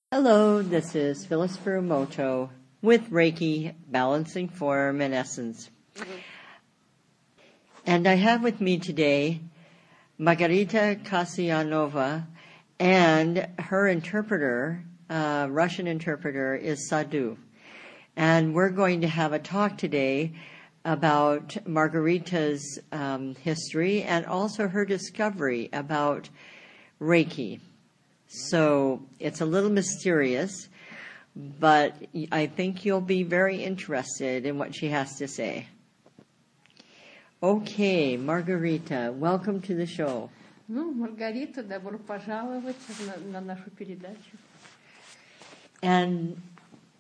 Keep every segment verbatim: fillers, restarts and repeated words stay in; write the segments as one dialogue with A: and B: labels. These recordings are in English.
A: Hello, this is Phyllis Furumoto with Reiki Balancing Form and Essence. Mm-hmm. And I have with me today Margarita Kasyanova, and her interpreter, uh, Russian interpreter, is Sadhu. And we're going to have a talk today about Margarita's um, history and also her discovery about Reiki. So it's a little mysterious, but I think you'll be very interested in what she has to say. Okay, Margarita, welcome to the show.
B: Ну, Маргарита, добро пожаловать на, на нашу передачу.
A: And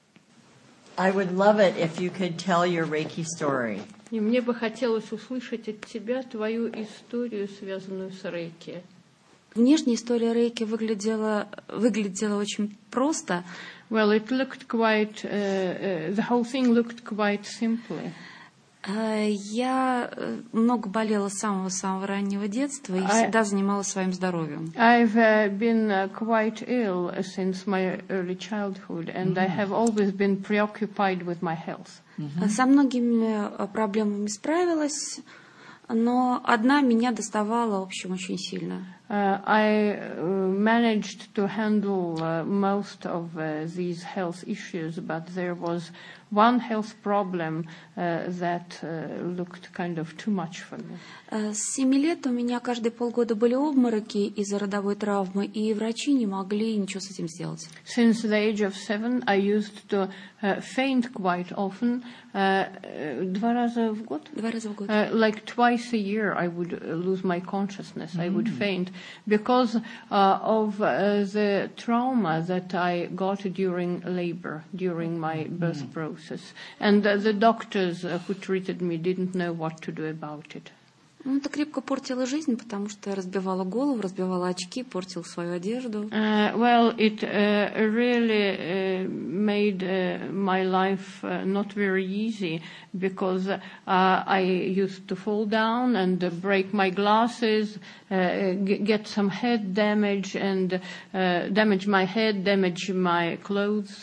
A: I would love it if you could tell your Reiki story.
B: И мне бы хотелось услышать от тебя твою историю, связанную с Рейки.
C: Внешняя история рейки выглядела, выглядела очень просто.
B: Well, it looked quite, uh, uh, the whole thing looked quite simply.
C: Uh, я много болела с самого-самого раннего детства и I, всегда занималась своим здоровьем.
B: I've uh, been uh, quite ill since my early childhood, and mm-hmm. I have always been preoccupied with my health.
C: Mm-hmm. Со многими проблемами справилась, но одна меня доставала, в общем, очень сильно.
B: Uh, I uh, managed to handle uh, most of uh, these health issues, but there was one health problem uh, that uh, looked kind of too much for me.
C: С семи лет у меня каждые полгода были обмороки из-за родовой травмы, и врачи не могли ничего с этим сделать.
B: Since the age of seven, I used to uh, faint quite often. Uh, два раза в год?
C: Два раза в год.
B: Uh, like twice a year, I would uh, lose my consciousness. Mm. I would faint because uh, of uh, the trauma that I got during labor, during my birth mm. process. And uh, the doctors uh, who treated me didn't know what to do about it.
C: Ну, это крепко портило жизнь, потому что разбивала голову, разбивала очки, портила свою одежду.
B: Uh, well, it uh, really uh, made uh, my life uh, not very easy because uh, I used to fall down and uh, break my glasses, uh, g- get some head damage and uh, damage my head, damage my clothes.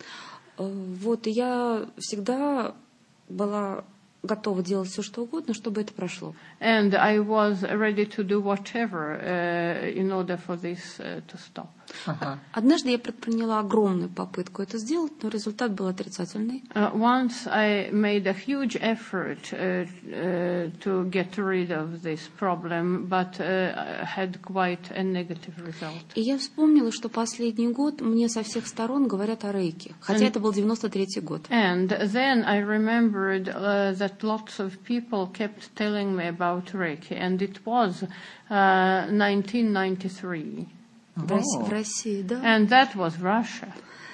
C: Вот, и я всегда была готова делать все, что угодно, чтобы это прошло.
B: And I was ready to do whatever uh, in order for this uh, to stop.
C: Uh-huh. Однажды я предприняла огромную попытку это сделать, но результат был отрицательный.
B: Uh, once I made a huge effort uh, uh, to get rid of this problem, but uh, had quite a negative result.
C: И я вспомнила, что последний год мне со всех сторон говорят о рейке, хотя and, это был девяносто третий год.
B: And then I remembered uh, that lots of people kept telling me about Reiki, and it was uh, nineteen ninety-three.
C: В России, в России, да.
B: And that was Russia.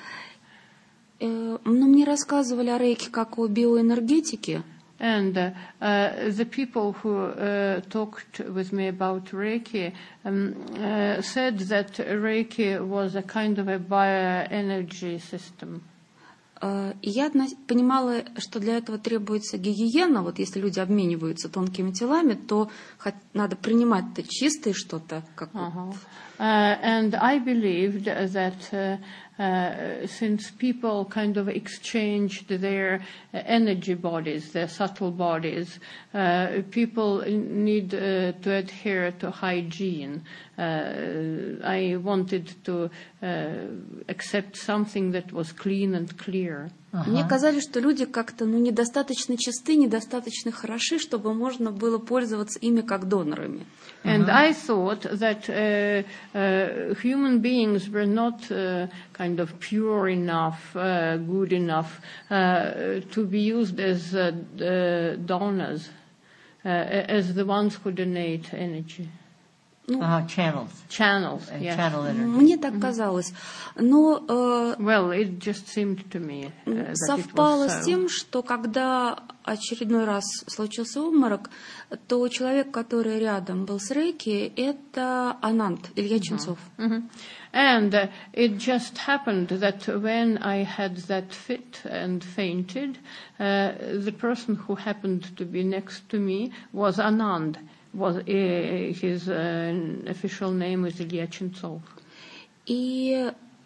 C: Но мне рассказывали о рейке как о биоэнергетике.
B: And uh, uh, the people who uh, talked with me about Reiki um, uh, said that Reiki was a kind of a bioenergy system.
C: И я понимала, что для этого требуется гигиена. Вот если люди обмениваются тонкими телами, то надо принимать-то чистое что-то. Как
B: uh-huh. uh, and I believed that uh, uh, since people kind of exchanged their energy bodies, their subtle bodies, uh, people need uh, to adhere to hygiene. Uh, I wanted to uh, accept something that was clean and clear.
C: Uh-huh. Мне казалось, что люди как-то ну, недостаточно чисты, недостаточно хороши, чтобы можно было пользоваться ими как донорами.
B: And uh-huh. I thought that uh, uh, human beings were not uh, kind of pure enough, uh, good enough uh, to be used as uh, uh, donors, uh, as the ones who donate energy.
A: Ну, uh, channels.
B: Channels,
A: uh,
B: yes.
A: Channel energy.
C: Мне так mm-hmm. казалось. Но uh,
B: well, it just seemed to me, uh,
C: совпало
B: that it was so.
C: С тем, что когда очередной раз случился обморок, то человек, который рядом был с рейки, это Ананд, Илья Ченцов.
B: Mm-hmm. Mm-hmm. And uh, it just happened that when I had that fit and fainted, uh, the person who happened to be next to me was Anand. Was uh, his uh, official name was Илья Ченцов.
C: И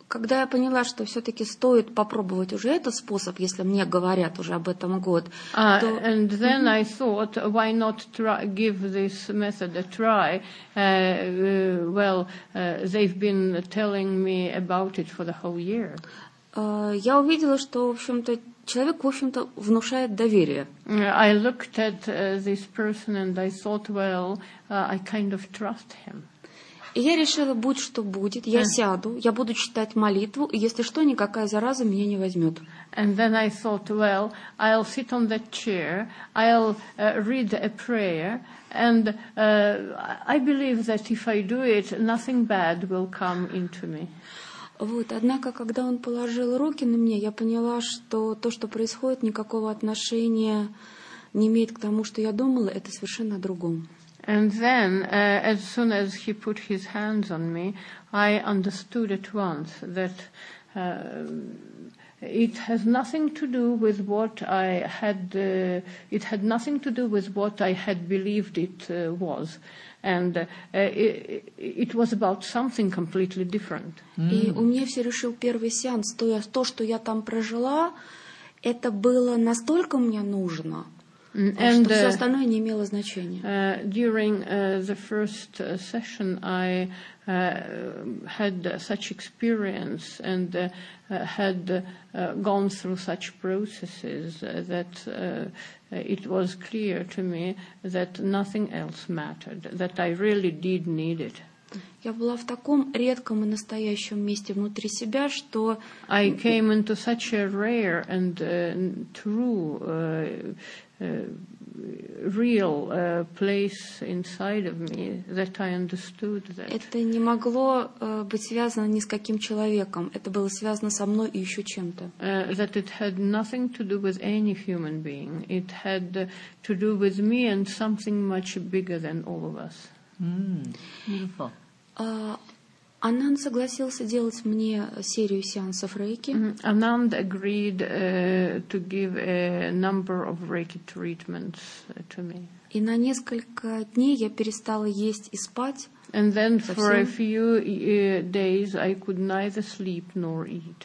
C: Когда я поняла, что все-таки стоит попробовать уже этот способ, если мне говорят уже об этом год,
B: Uh,
C: то...
B: and then I thought, why not try, give this method a try? Uh, uh, well, uh, they've been telling me about it for the whole year.
C: Uh, я увидела, что, в общем-то, человек, в общем-то, внушает доверие.
B: I looked at uh, this person and I thought, well, uh, I kind of trust him.
C: И я решила, будь что будет, я сяду, я буду читать молитву, и если что, никакая зараза меня не возьмет.
B: And then I thought, well, I'll sit on that chair, I'll uh, read a prayer, and uh, I believe that if I do it, nothing bad will come into me.
C: Вот, однако, когда он положил руки на меня, я поняла, что то, что происходит, никакого отношения не имеет к тому, что я думала, это совершенно о другом.
B: And then, uh, as soon as he put his hands on me, I understood at once that uh, it has nothing to do with what I had, uh, it had nothing to do with what I had believed it uh, was. And uh, it, it was about something completely different.
C: И у меня все решил первый сеанс, то, я, то, что я там прожила, это было настолько мне нужно,
B: And,
C: что все
B: uh,
C: остальное не имело значения.
B: Uh, during uh, the first uh, session, I uh, had uh, such experience and uh, uh, had uh, gone through such processes uh, that uh, it was clear to me that nothing else mattered, that I really did need it.
C: Я была в таком редком и настоящем месте внутри себя, что...
B: I came into such a rare and uh, true, uh, uh, real uh, place inside of me that I understood that.
C: Это не могло uh, быть связано ни с каким человеком. Это было связано со мной и еще чем-то.
B: Uh, that it had nothing to do with any human being. It had uh, to do with me and something much bigger than all of us.
A: Mm, beautiful.
C: Uh, Ананд согласился делать мне серию сеансов рейки.
B: Mm, Anand agreed uh, to give a number of Reiki treatments uh, to me.
C: И на несколько дней я перестала есть и спать.
B: And then for a
C: Совсем.
B: few uh, days I could neither sleep nor eat.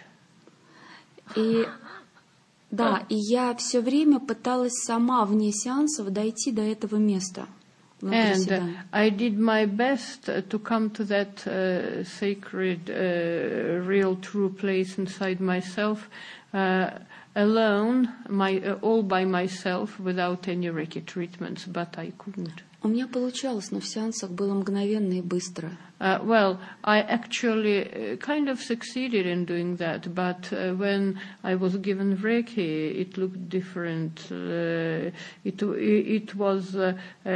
C: И да, и я все время пыталась сама вне сеансов дойти до этого места.
B: And uh, I did my best uh, to come to that uh, sacred, uh, real, true place inside myself, uh, alone, my, uh, all by myself, without any Reiki treatments, but I couldn't.
C: У меня получалось, но в сеансах было мгновенно и быстро.
B: Uh, well, I actually uh, kind of succeeded in doing that, but uh, when I was given Reiki, it looked different. Uh, it, it was uh, uh, uh,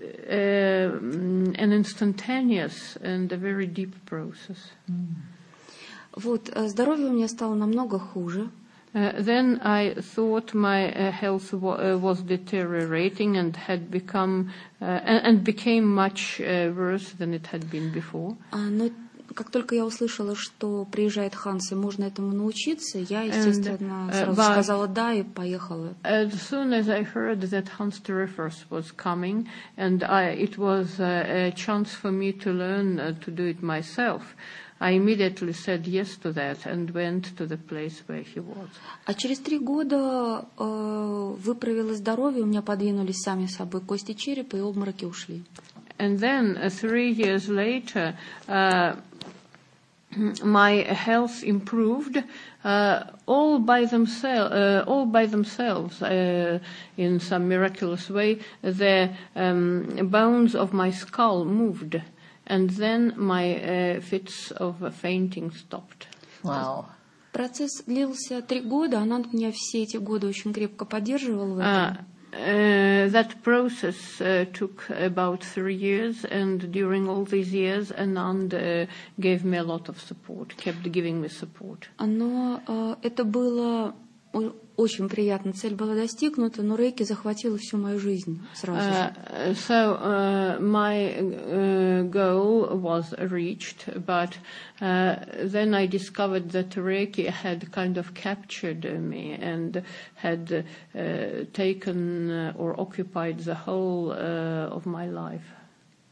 B: an instantaneous and a very deep process.
C: Mm. Вот, здоровье у меня стало намного хуже.
B: Uh, then I thought my uh, health wa- uh, was deteriorating and had become uh, and, and became much uh, worse than it had been before.
C: Uh, но как только я услышала, что приезжает Ханс и можно этому научиться, я, естественно, and, uh, сразу сказала да и поехала.
B: As soon as I heard that Hans Terefers was coming, and I, it was uh, a chance for me to learn uh, to do it myself, I immediately said yes to that and went to the place where he was.
C: А через три года э, выправилось здоровье, у меня подвинулись сами собой кости черепа и обмороки ушли.
B: And then uh, three years later, uh, my health improved uh, all by themselves. Uh, all by themselves, uh, in some miraculous way, the um, bones of my skull moved. And then my uh, fits of fainting stopped.
A: Wow.
C: Процесс длился три года, она меня все эти годы очень крепко поддерживала в этом.
B: Uh, uh, that process uh, took about three years, and during all these years, Anand uh, gave me a lot of support, kept giving me support.
C: Но uh, это было очень приятно. Цель была достигнута, но рейки захватила всю мою жизнь сразу же.
B: Uh, so uh, my uh, goal was reached, but uh, then I discovered that Reiki had kind of captured me and had uh, taken uh, or occupied the whole uh, of my life.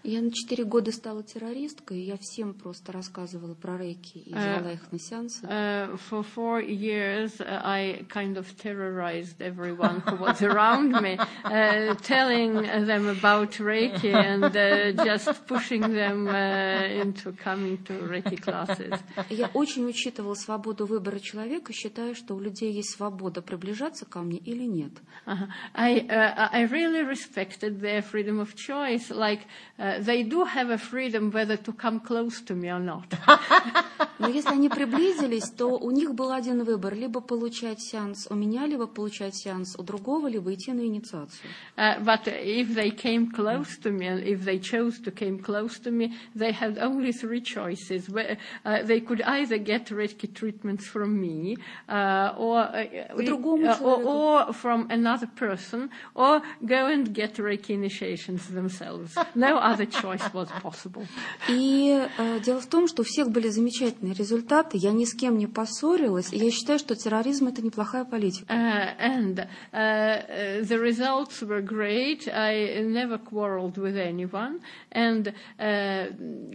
C: Я на четыре года стала террористкой, и я всем просто рассказывала про рейки и звала их на сеансы.
B: Uh, for four years, uh, I kind of terrorized everyone who was around me, uh, telling them about Reiki and uh, just pushing them uh, into coming to Reiki classes.
C: Я очень учитывала свободу выбора человека, считая, что у людей есть свобода приближаться ко мне или нет.
B: Uh-huh. I uh, I really respected their freedom of choice. Like uh, they do have a freedom whether to come close to me or not.
C: Но если они приблизились, то у них был один выбор: либо получать сеанс у меня, либо получать сеанс у другого, либо идти на инициацию.
B: Uh, but if they came close to me, and if they chose to came close to me, they had only three choices. Where, uh, they could either get Reiki treatments from me, uh, or, uh, uh, or or from another person, or go and get Reiki initiations themselves. No other choice was possible.
C: И э, дело в том, что у всех были замечательные результаты. Я ни с кем не поссорилась. И я считаю, что терроризм — это неплохая политика.
B: Uh, and uh, the results were great. I never quarreled with anyone, and uh, uh,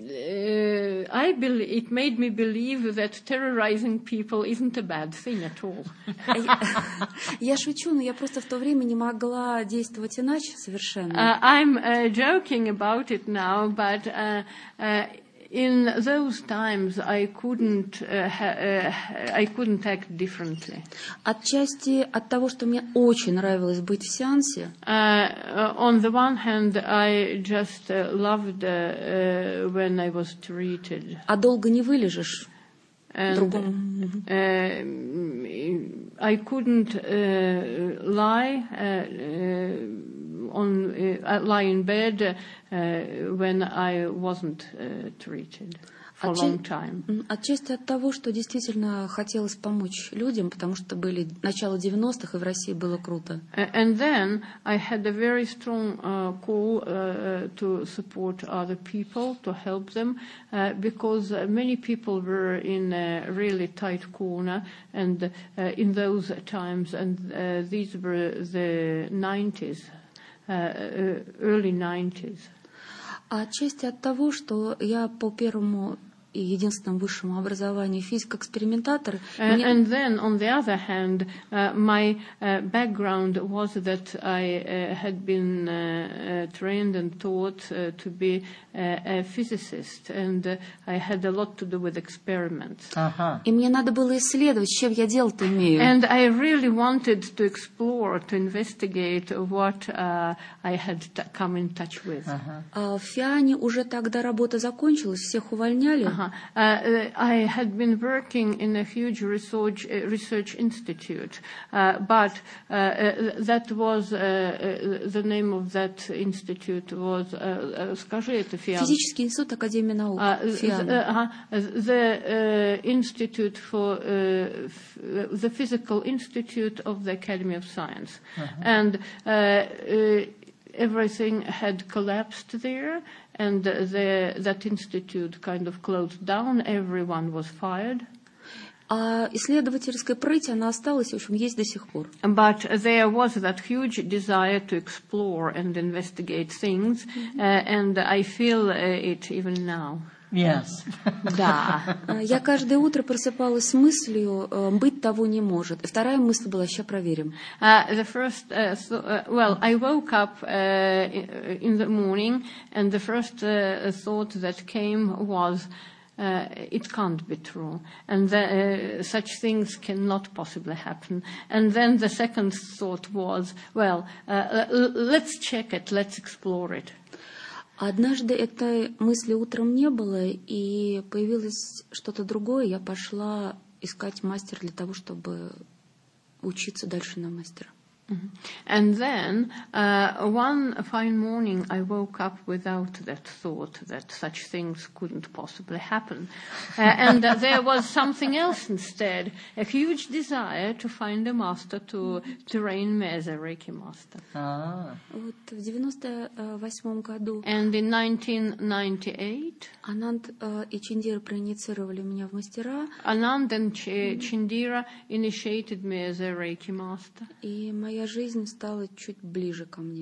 B: I be- it made me believe that terrorizing people isn't a bad thing at all.
C: Я шучу, но я просто в то время не могла действовать иначе совершенно.
B: Uh, I'm uh, joking about it now, but uh, uh, in those times I couldn't uh, ha- uh, I couldn't act differently.
C: Отчасти от того, что мне очень нравилось быть в сеансе.
B: Uh, on the one hand, I just uh, loved uh, uh, when I was treated.
C: А долго не вылежишь.
B: And uh, I couldn't uh, lie uh, on uh, lie in bed uh, when I wasn't uh, treated for a long time.
C: Отчасти от того, что действительно хотелось помочь людям, потому что были начало девяностых, и в России было круто.
B: And then I had a very strong uh, call uh, to support other people, to help them, uh, because many people were in a really tight corner, and uh, in those times, and uh, these were the nineties, uh, early nineties.
C: А отчасти от того, что я по первому и единственному высшему образованию физик-экспериментатор.
B: And, and then, on the other hand, uh, my uh, background was that I uh, had been uh, uh, trained and taught uh, to be uh, a physicist, and uh, I had a lot to do with experiments.
A: Uh-huh.
C: И мне надо было исследовать, с чем я дело-то имею.
B: And I really wanted to explore, to investigate what uh, I had t- come in touch with.
A: Uh-huh.
C: А в ФИАНе уже тогда работа закончилась, всех увольняли.
B: Uh-huh. Uh, I had been working in a huge research, uh, research institute, uh, but uh, uh, that was, uh, uh, the name of that institute was, uh, uh, скажи это, ФИАН.
C: Физический институт Академии наук,
B: Uh,
C: ФИАН.
B: the, uh, the uh, Institute for uh, f- the Physical Institute of the Academy of Science,
A: Uh-huh.
B: and uh, uh, everything had collapsed there, and the, that institute kind of closed down. Everyone was fired.
C: А исследовательская прыть, она осталась, в общем, есть до сих пор.
B: But there was that huge desire to explore and investigate things, uh, and I feel uh, it even now.
A: Yes.
B: Да.
C: Я каждое утро просыпалась с мыслью, быть того не может. И вторая мысль была: сейчас проверим.
B: Uh, the first, uh, so, uh, well, I woke up uh, in the morning, and the first uh, thought that came was, uh, it can't be true, and the, uh, such things cannot possibly happen. And then the second thought was, well, uh, l- let's check it, let's explore it.
C: Однажды этой мысли утром не было, и появилось что-то другое. Я пошла искать мастера для того, чтобы учиться дальше на мастера.
B: Mm-hmm. And then, uh, one fine morning, I woke up without that thought that such things couldn't possibly happen. Uh, and uh, there was something else instead, a huge desire to find a master to train me as a Reiki master.
A: Ah.
C: Вот в девяносто восьмом году
B: And in nineteen ninety-eight,
C: Ананд и Чиндира проинициировали меня в мастера,
B: Anand and Ch- Chindira initiated me as a Reiki master.
C: и моя жизнь стала чуть ближе ко мне.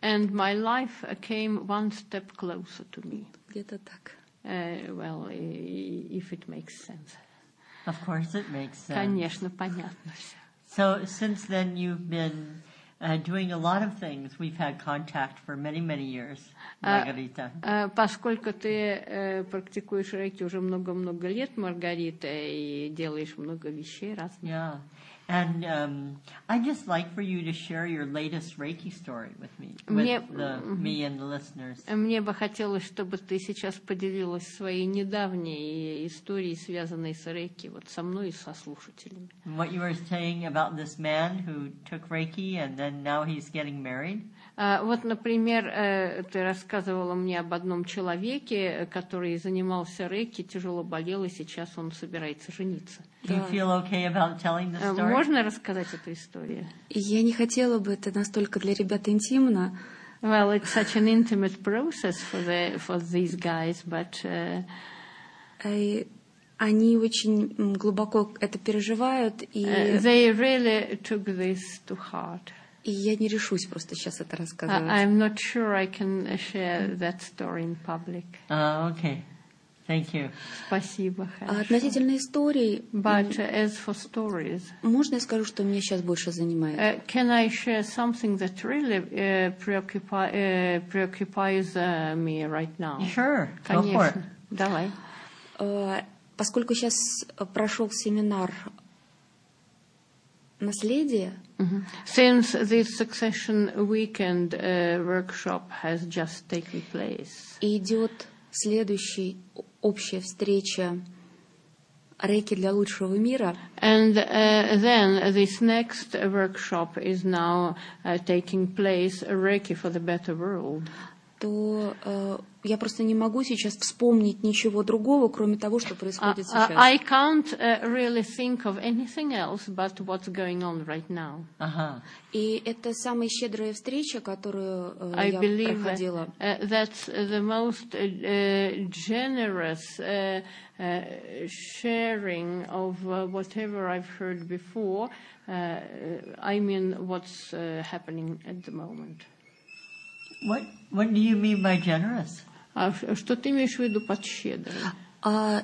B: and my life came one step closer to me.
C: Где-то так.
B: Uh, well, if it makes sense.
A: Of course it makes sense.
B: Конечно, понятно все.
A: So since then you've been uh, doing a lot of things. We've had contact for many, many years, Margarita.
B: Uh, uh, поскольку ты uh, практикуешь рейки уже много-много лет, Маргарита, и делаешь много вещей разных.
A: Yeah. And um, I'd just like for you to share your latest Reiki story with me, with
B: Мне,
A: the, me and the listeners.
B: Мне бы хотелось, чтобы ты сейчас поделилась своей недавней историей, связанной с рейки, вот со мной и со слушателями.
A: What you were saying about this man who took Reiki and then now he's getting married?
B: Uh, вот, например, uh, ты рассказывала мне об одном человеке, который занимался рейки, тяжело болел, и сейчас он собирается жениться.
A: Do you feel okay about telling the
B: Uh,
A: story?
B: можно рассказать эту историю?
C: Я не хотела бы, это настолько для ребят интимно.
B: Well, it's such an intimate process for the for these guys, but uh,
C: И они очень глубоко это переживают, и,
B: uh, they really took this to heart.
C: и я не решусь просто сейчас это
B: Uh,
C: рассказывать.
B: I'm not sure I can share that story in public.
A: Uh, okay. Thank you.
B: Спасибо,
C: А
B: хорошо.
C: относительно историй,
B: But uh, as for stories,
C: можно я скажу, что меня сейчас больше занимает?
B: uh, can I share something that really uh, preoccupy, uh, preoccupies uh, me right now?
A: Sure. Go for it.
B: Конечно. Давай.
C: Э, Поскольку сейчас прошел семинар наследия,
B: Mhm. Since this succession weekend uh, workshop has just taken place,
C: и идет следующая общая встреча рейки для лучшего мира,
B: and uh, then this next workshop is now uh, taking place, Reiki for the Better World,
C: то э, я просто не могу сейчас вспомнить ничего другого, кроме того, что
B: Uh,
C: происходит
B: uh,
C: сейчас.
B: I can't uh, really think of anything else but what's going on right now.
A: Uh-huh.
C: И это самая щедрая встреча, которую э,
B: I
C: я
B: believe
C: проходила.
B: uh, that's the most uh, uh, generous uh, uh, sharing of uh, whatever I've heard before. Uh, I mean, what's uh, happening at the moment.
A: What What do you mean by generous?
B: А ш- что ты имеешь в виду под щедрой?
C: А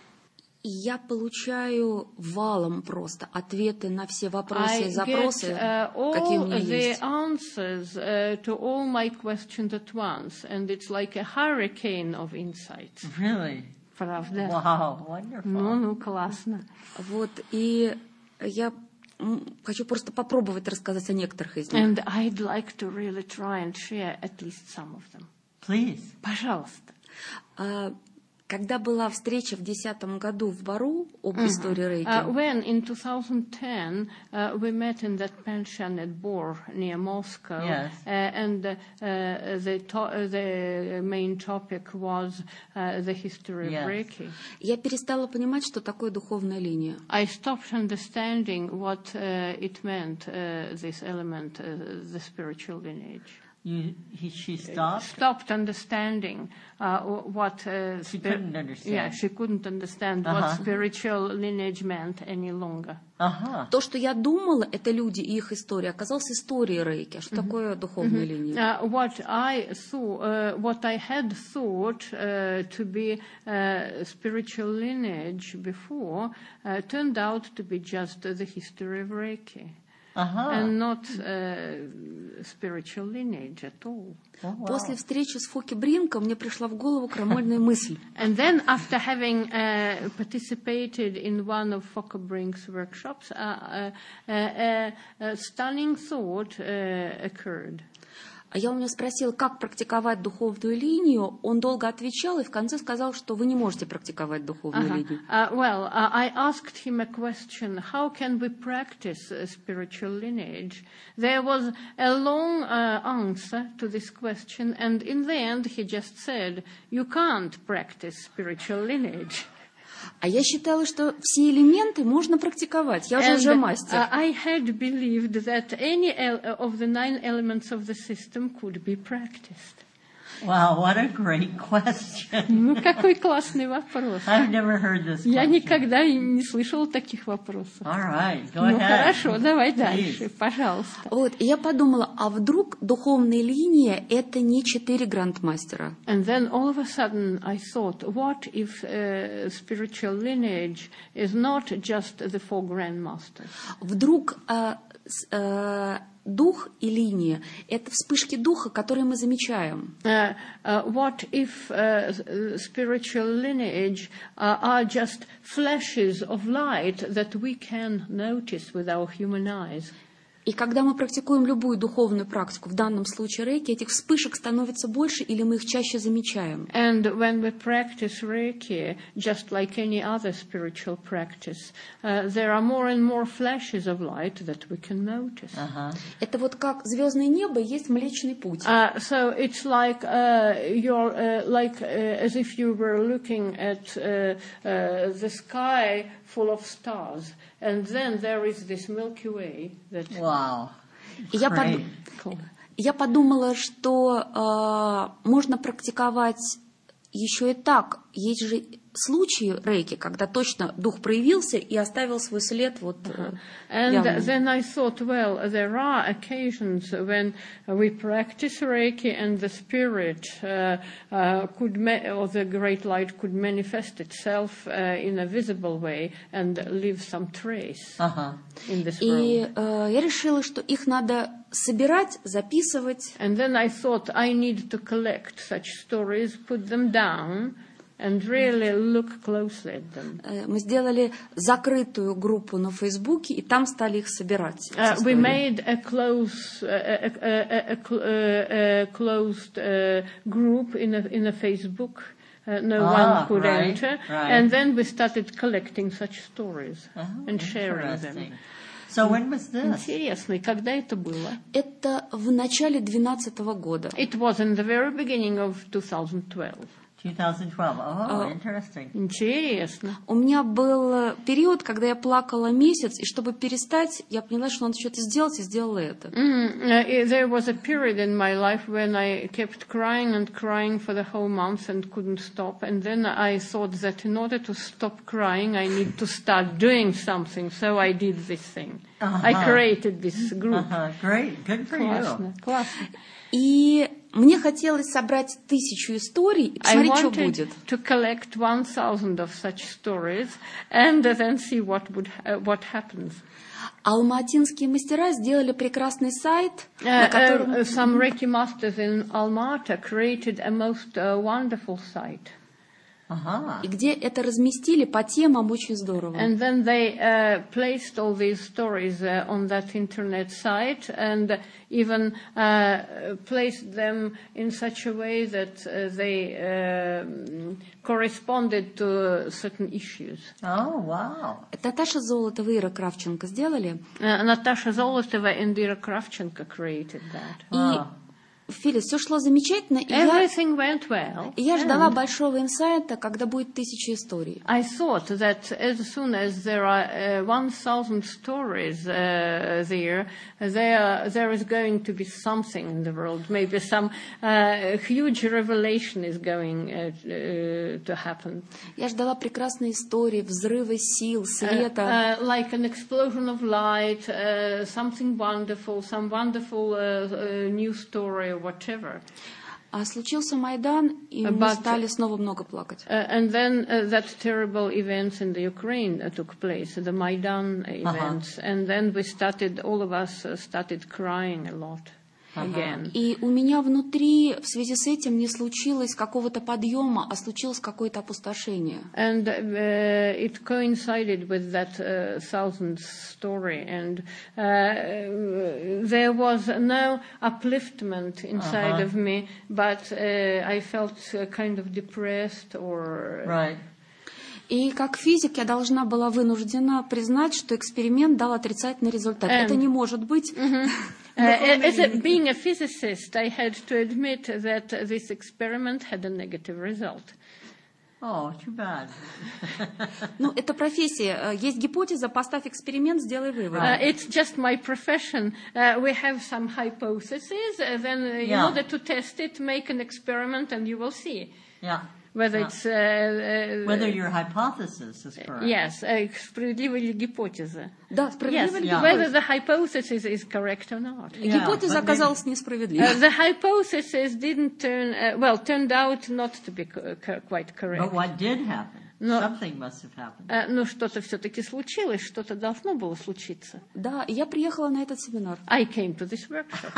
C: я получаю валом просто ответы на все вопросы
B: I
C: и запросы,
B: get uh,
C: какие у
B: all
C: меня
B: the
C: есть.
B: answers uh, to all my questions at once, and it's like a hurricane of insights.
A: Really?
B: Правда?
A: Wow, wonderful.
B: Ну, ну, классно.
C: Вот, и я м, хочу просто попробовать рассказать о некоторых из них.
B: And I'd like to really try and share at least some of them.
A: Please.
B: Пожалуйста.
C: А, Когда была встреча в десятом году в Бару об истории рейки,
B: Uh, when in twenty ten uh, we met in that pension at Bor near Moscow,
A: Yes.
B: uh, and uh, uh, the, to- uh, the main topic was uh, the history
A: Yes.
B: of Reiki.
C: я перестала понимать, что такое духовная линия.
B: I stopped understanding what uh, it meant, uh, this element, uh, the spiritual lineage.
A: You, he, she stopped.
B: Stopped understanding uh, what uh,
A: She
B: spir-
A: couldn't understand.
B: Yeah, she couldn't understand what
A: Uh-huh.
B: spiritual lineage meant any longer.
A: Uh-huh.
C: То, что я думала, это люди и их история, оказалось историей рейки. А что такое духовная линия?
B: Uh, what I saw, uh, what I had thought uh, to be uh, spiritual lineage before, uh, turned out to be just uh, the history of Reiki,
A: Uh-huh.
B: and not uh, spiritual lineage at all.
A: Oh, wow.
C: После встречи с Фоки Бринко мне пришла в голову крамольная мысль.
B: And then, after having uh, participated in one of Focke-Brink's workshops, uh, uh, uh, uh, a stunning thought uh, occurred.
C: А я у него спросила, как практиковать духовную линию. Он долго отвечал и в конце сказал, что вы не можете практиковать духовную
B: Uh-huh.
C: линию.
B: Uh, well, uh, I asked him a question, how can we practice a spiritual lineage? There was a long uh, answer to this question, and in the end he just said, you can't practice spiritual lineage.
C: А я считала, что все элементы можно практиковать. Я же
B: And
C: уже мастер.
B: uh, I had believed that any el- of the nine elements of the system could be practiced.
A: Wow, what a great question.
B: Ну, какой классный вопрос.
A: I've never heard this question.
B: Я никогда и не слышала таких вопросов.
A: All right, go
B: Ну,
A: ahead.
B: хорошо, давай
A: Please.
B: дальше, пожалуйста.
C: Вот, и я подумала, а вдруг духовная линия — это не четыре грандмастера?
B: And then all of a sudden I thought, what if uh, spiritual lineage is not just the four grandmasters?
C: Вдруг э, с- э, дух и линия — это вспышки духа, которые мы замечаем.
B: Uh, uh, what if uh, s- spiritual lineage uh, are just flashes of light that we can notice with our human eyes?
C: И когда мы практикуем любую духовную практику, в данном случае рейки, этих вспышек становится больше или мы их чаще замечаем.
B: And when we practice Reiki, just like any other spiritual practice, uh, there are more and more flashes of light that we can notice.
A: Uh-huh.
C: Это вот как звездное небо есть Млечный Путь.
B: Uh, so it's like uh, you're uh, like uh, as if you were looking at uh, uh, the sky full of stars, and then there is this Milky Way that.
A: Wow.
C: И я,
A: Great.
C: под- я подумала, что э, можно практиковать еще и так. Есть же случаи рейки, когда точно дух проявился и оставил свой след. Вот, э,
B: And
C: явный.
B: then I thought, well, there are occasions when we practice Reiki and the spirit uh, uh, could, ma- or the great light could manifest itself uh, in a visible way and leave some trace
A: Uh-huh.
B: in this
C: И
B: world.
C: э, я решила, что их надо собирать, записывать.
B: And then I thought I need to collect such stories, put them down, and really look closely at them.
C: Э, Мы сделали закрытую группу на Фейсбуке, и там стали их собирать. эти
B: Uh, we
C: истории.
B: made a close, uh, a, a, a, a, cl- uh, a closed uh, group in a, in a Facebook. Uh, no
A: Ah,
B: one could
A: right,
B: enter,
A: right.
B: and then we started collecting such stories
A: Oh,
B: and sharing
A: interesting.
B: them.
A: So when was this?
B: Интересно, и когда это было?
C: Это в начале двенадцатого года.
B: It was in the very beginning of twenty twelve.
A: twenty twelve. Oh, interesting.
B: Интересно.
C: У меня был период, когда я плакала месяц, и чтобы перестать, я поняла, что надо что-то сделать, и сделала это.
B: Mm, uh, there was a period in my life when I kept crying and crying for the whole month and couldn't stop. And then I thought that in order to stop crying, I need to start doing something. So I did this thing. I
A: Uh-huh.
B: created this group.
A: Uh-huh. Great. Good for
B: Классно,
A: you.
B: классно.
C: И мне хотелось собрать тысячу историй и
B: I
C: посмотреть, что
B: wanted
C: будет.
B: to collect one thousand of such stories and then see what would uh, what happens.
C: Алматинские мастера сделали прекрасный сайт,
B: Uh,
C: на
B: uh,
C: котором...
B: some Reiki masters in Almaty created a most uh, wonderful site.
A: Uh-huh.
C: И где это разместили по темам очень здорово.
B: And then they uh, placed all these stories uh, on that internet site and even uh, placed them in such a way that uh, they uh, corresponded to certain issues.
A: Oh, wow.
C: Это Наташа Золотова и Ира Кравченко сделали.
B: Uh, Natasha Zolotova and Ira Kravchenko created that.
A: Wow.
C: Филя, все шло замечательно, и я,
B: Everything went well.
C: и я ждала
B: and
C: большого инсайта, когда будет тысяча историй.
B: I thought that as soon as there are uh, one thousand stories uh, there, there, there is going to be something in the world. Maybe some uh, huge revelation is going uh, uh, to happen.
C: Я ждала прекрасные истории, взрывы сил,
B: Uh,
C: света.
B: uh, like an explosion of light, uh, something wonderful, some wonderful uh, uh, new story or whatever.
C: А случился Майдан, и мы
B: But-
C: стали снова много плакать.
B: Uh, and then uh, that terrible events in the Ukraine uh, took place, the Maidan events, and then we started, all of us uh, started crying a lot again.
C: И у меня внутри в связи с этим не случилось какого-то подъема, а случилось какое-то опустошение.
B: And uh, it coincided with that uh, thousandth story, and uh, there was no upliftment inside
A: Uh-huh.
B: of me, but uh, I felt uh, kind of depressed or
A: Right.
C: И как физик я должна была вынуждена признать, что эксперимент дал отрицательный результат.
B: Эм.
C: Это не может быть.
B: Uh, as a, being a physicist, I had to admit that uh, this experiment had a negative result.
A: Oh, too bad.
C: Ну, это профессия. Есть гипотеза, поставь эксперимент, сделай вывод.
B: Uh, it's just my profession. Uh, we have some hypotheses, uh, then uh, in
A: Yeah.
B: order to test it, make an experiment and you will see
A: Yeah.
B: whether
A: Yeah.
B: it's... Uh, uh,
A: Whether your hypothesis is correct.
B: Yes, uh, справедлива ли гипотеза.
C: Да,
B: Yes,
C: справедливо ли
A: yeah.
B: whether
C: гипотеза?
B: the hypothesis is correct or not.
A: Yeah,
C: Гипотеза
A: but
C: оказалась
B: Uh,
C: несправедливой.
B: the hypothesis didn't turn, uh, well, turned out not to be co- co- quite correct.
A: But what did happen?
B: No.
A: Something must have happened.
B: Uh, но что-то все-таки случилось, что-то должно было случиться.
C: Да, и я приехала на этот семинар.
B: I came to this workshop.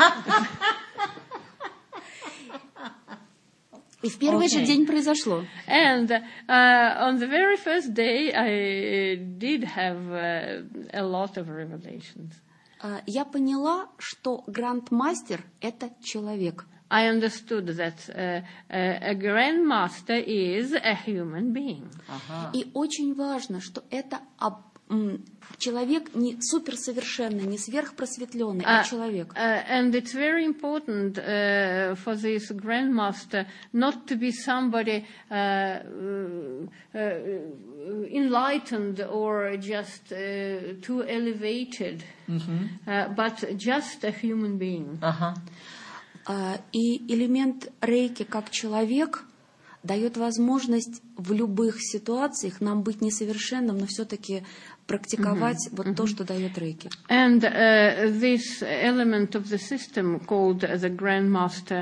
C: И в первый
A: Okay.
C: же день произошло.
B: And uh, on the very first day, I did have uh, a lot of revelations.
C: А, Я поняла, что грандмастер – это человек.
B: I understood that uh, uh, a grandmaster is a human being.
A: Uh-huh.
C: И очень важно, что это об- м, человек не суперсовершенный, не сверхпросветленный, а
B: Uh,
C: человек.
B: uh, and it's very important uh, for this grandmaster not to be somebody uh, uh, uh, enlightened or just uh, too elevated, uh, but just a human being.
A: Uh-huh.
C: А, И элемент рейки как человек дает возможность в любых ситуациях нам быть несовершенным, но все-таки практиковать вот то, что дает рейки.
B: And uh, this element of the system called the Grandmaster,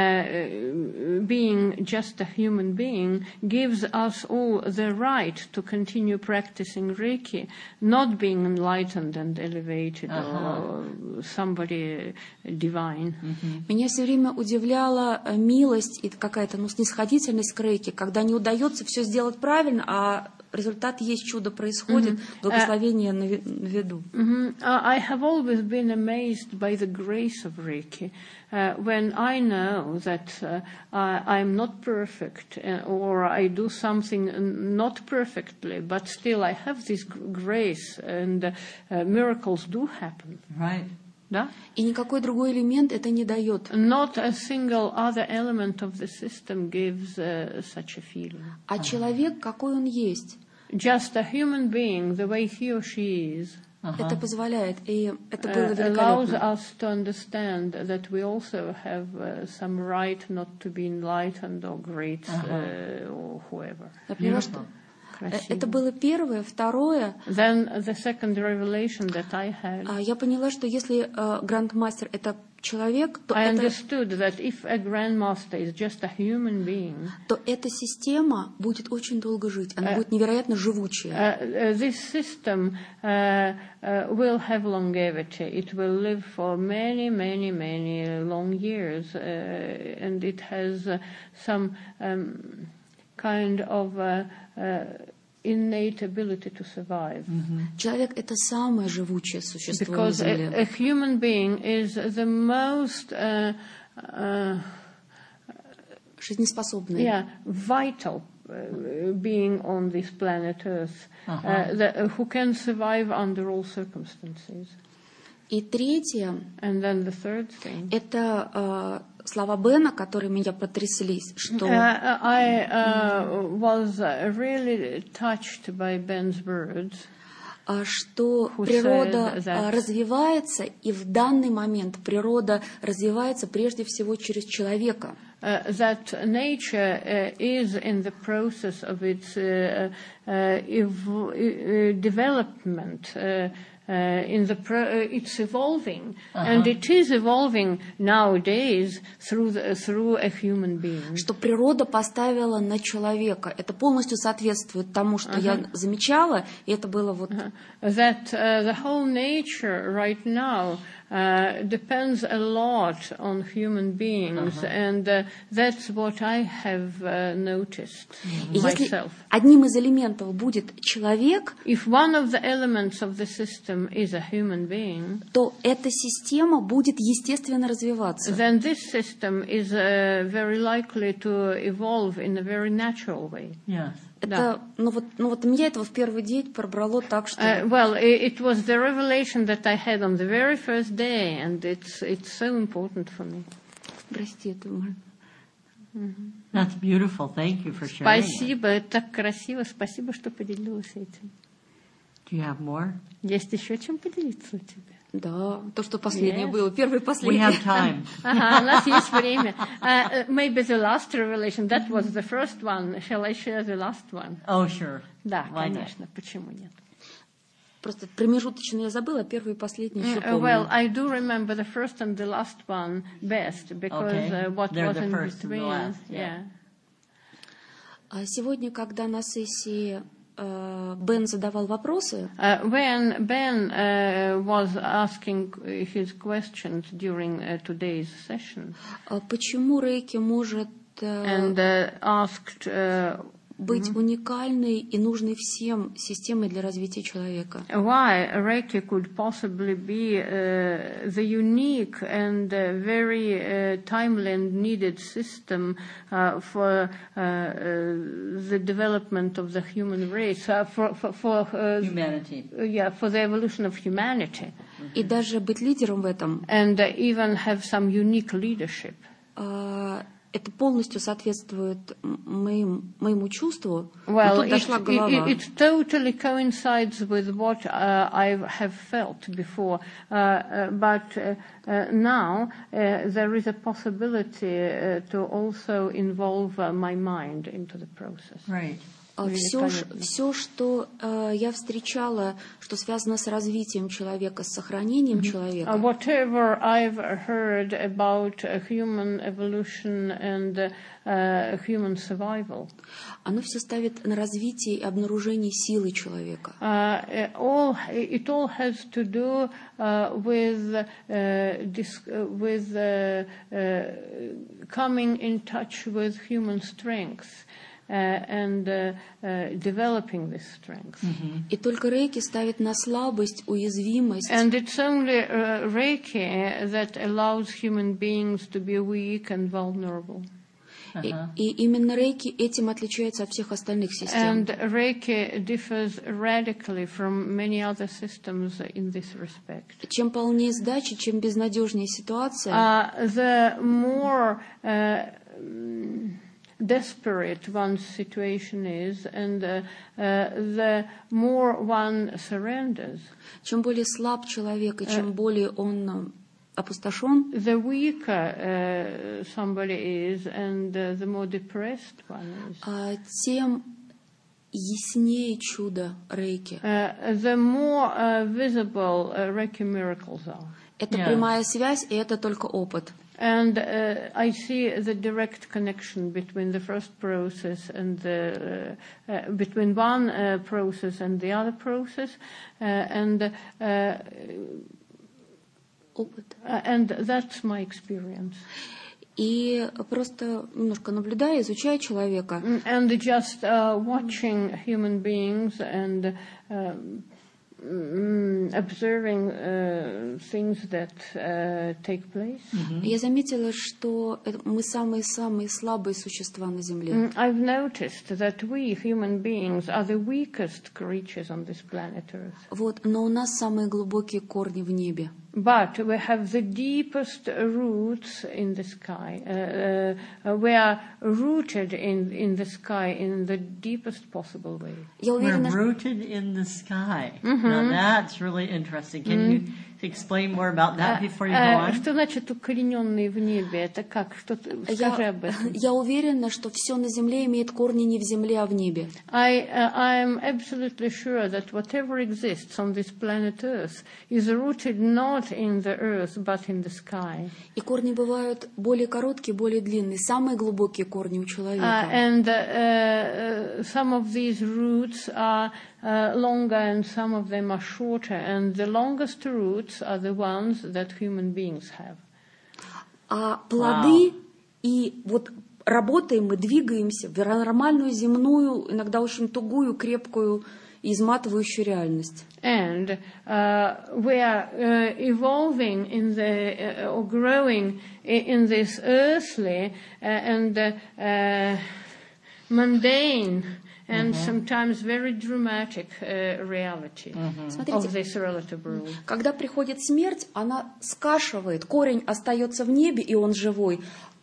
B: uh, being just a human being, gives us all the right to continue practicing Reiki, not being enlightened and elevated or somebody divine.
C: Меня все время удивляла э, милость и какая-то ну, снисходительность к рейке, когда не удается все сделать правильно, а результат есть, чудо происходит, благословение на ви- на виду.
B: Mhm. Uh, I have always been amazed by the grace of Reiki uh, when I know that uh, I, I'm not perfect uh, or I do something not perfectly, but still I have this g- grace and uh, uh, miracles do happen.
A: Right.
B: Да?
C: И никакой другой элемент это не дает.
B: Not a single other element of the system gives uh, such a feeling.
C: А человек, какой он есть,
B: Just a human being, the way he or she is,
C: это позволяет. И это было
B: uh, allows
C: великолепно.
B: us to understand that we also have uh, some right not to be enlightened or great uh, or whoever.
C: Я поняла, что э, это было первое. Второе,
B: Then the second revelation that I had,
C: а, я поняла, что если э, грандмастер это человек, то,
B: I
C: это,
B: understood that if a grandmaster is just a human being,
C: то эта система будет очень долго жить. Она будет невероятно живучая.
B: uh, uh, this system uh, uh, will have longevity. It will live for many, many, many long years, uh, and it has uh, some um, kind of uh, uh, innate ability to survive.
C: Человек это самое живучее существо на
B: Because
C: Земле.
B: a, a human being is the most uh, uh,
C: Жизнеспособное.
B: yeah, vital uh, being on this planet Earth, uh, that, uh, who can survive under all circumstances.
C: И третье,
B: And then the third thing.
C: это э, слова Бена, которые меня потряслись, что
B: Uh, I uh, was uh, really touched by Ben's words.
C: а, что
B: Who
C: природа
B: said that-
C: а, развивается, и в данный момент природа развивается прежде всего через человека.
B: Uh, that nature uh, is in the process of its uh, uh, ev- uh, development. Uh, uh, in the pro- uh, it's evolving, and it is evolving nowadays through the, through a human being.
C: Что природа поставила на человека. Это полностью соответствует тому, что я замечала, и это было вот...
B: That uh, the whole nature right now uh, depends a lot on human beings, and uh, that's what I have uh, noticed
C: И если
B: myself.
C: одним из элементов будет человек,
B: If one of the elements of the system is a human being,
C: то эта система будет естественно развиваться.
B: then this system is uh, very likely to evolve in a very natural way.
A: Yes.
C: Это, ну вот, ну вот меня этого в первый день пробрало так, что...
B: Uh, well, i- it was the revelation that I had on the very first day, and it's it's so important for me.
C: Прости, это мой-
A: That's beautiful. Thank you for sharing it.
B: Спасибо, это так красиво. Спасибо, что поделилась этим.
A: Do you have more?
B: Есть еще чем поделиться у тебя?
C: Да, то, что последнее
B: Yes.
C: было, первый и
A: We
C: последний.
A: have time.
B: Ага, у нас есть время. Uh, maybe the last revelation, that was the first one. Shall I share the last one?
A: Oh, sure.
B: Да,
A: Why not?
B: конечно, почему нет?
C: Просто промежуточно я забыла, первый и последний еще
B: Uh, well,
C: помню.
B: I do remember the first and the last one best, because
A: Okay.
B: uh, what
A: They're
B: was
A: the
B: in
A: first and the
B: between,
A: last, yeah.
B: yeah.
C: А сегодня, когда на сессии э, Бен задавал вопросы,
B: Uh, when Ben uh, was asking his questions during uh, today's session,
C: э, почему рейки может э,
B: and uh, asked uh,
C: быть уникальной и нужной всем системой для развития человека.
B: why Reiki could possibly be uh, the unique and uh, very uh, timely and needed system uh, for uh, uh, the development of the human race, uh, for, for, for uh,
A: Humanity.
B: yeah, for the evolution of humanity,
C: И даже быть лидером в этом,
B: and uh, even have some unique leadership.
C: э, это полностью соответствует моим, моему чувству. Но
B: Well,
C: тут
B: it,
C: дошла
B: it,
C: голова.
B: it, it totally coincides with what uh, I have felt before, uh, uh, but uh, uh, now uh, there is a possibility uh, to also involve uh, my mind into the process.
A: Right.
C: Все, все, что э, я встречала, что связано с развитием человека, с сохранением
B: Uh,
C: человека,
B: whatever I've heard about uh, human evolution and uh, uh, human survival,
C: оно все ставит на развитие и обнаружение силы человека.
B: Uh, it all it all has to do uh, with uh, dis- uh, with uh, uh, coming in touch with human strength uh, and uh, uh, developing this strength.
C: И только рейки ставит на слабость, уязвимость,
B: And it's only uh, Reiki that allows human beings to be weak and vulnerable.
C: и, и именно рейки этим отличается от всех остальных систем.
B: And Reiki differs radically from many other systems in this respect.
C: Чем полнее сдачи, чем безнадежнее ситуация,
B: Uh, the more uh, desperate one's situation is, and uh, uh, the more one surrenders,
C: чем более слаб человек и чем более он э, опустошен,
B: the weaker uh, somebody is, and uh, the more depressed one is.
C: а, тем яснее чудо рейки.
B: Uh, the more uh, visible uh, Reiki miracles are.
C: Это
A: Yeah.
C: прямая связь, и это только опыт.
B: And uh, I see the direct connection between the first process and the uh, uh, between one uh, process and the other process, uh, and uh,
C: Опыт.
B: uh, and that's my experience.
C: И просто немножко наблюдая, изучая человека,
B: Mm, And just uh, watching human beings and um, mm, observing uh, things that uh, take place.
C: я заметила, что это- мы самые-самые слабые существа на Земле.
B: Mm, I've noticed that we, human beings, are the weakest creatures on this planet Earth.
C: Вот, но у нас самые глубокие корни в небе.
B: But we have the deepest roots in the sky. Uh, uh, we are rooted in, in the sky in the deepest possible way.
C: Я
A: We're
C: уверена,
A: rooted in the sky. Now that's really interesting. Can you explain more about that before you go
B: Uh,
A: on?
B: что значит укорененные в небе? Это как? Что ты, скажи
C: я,
B: об этом.
C: я уверена, что все на Земле имеет корни не в Земле, а в небе.
B: I, uh, I am absolutely sure that whatever exists on this planet Earth is rooted not in the earth, but in the sky.
C: И корни бывают более короткие, более длинные. Самые глубокие корни у
B: Uh,
C: человека.
B: and uh, uh, some of these roots are uh, longer and some of them are shorter. And the longest roots are the ones that human beings have.
C: А плоды и вот работаем мы, двигаемся в нормальную земную, иногда очень тугую, крепкую и изматывающую реальность.
B: And uh, we are uh, evolving in the, uh, or growing i- in this earthly uh, and uh, uh, mundane and sometimes very dramatic uh, reality of
C: Смотрите,
B: this relative world.
C: когда приходит смерть, она скашивает, корень остается в небе, и он живой,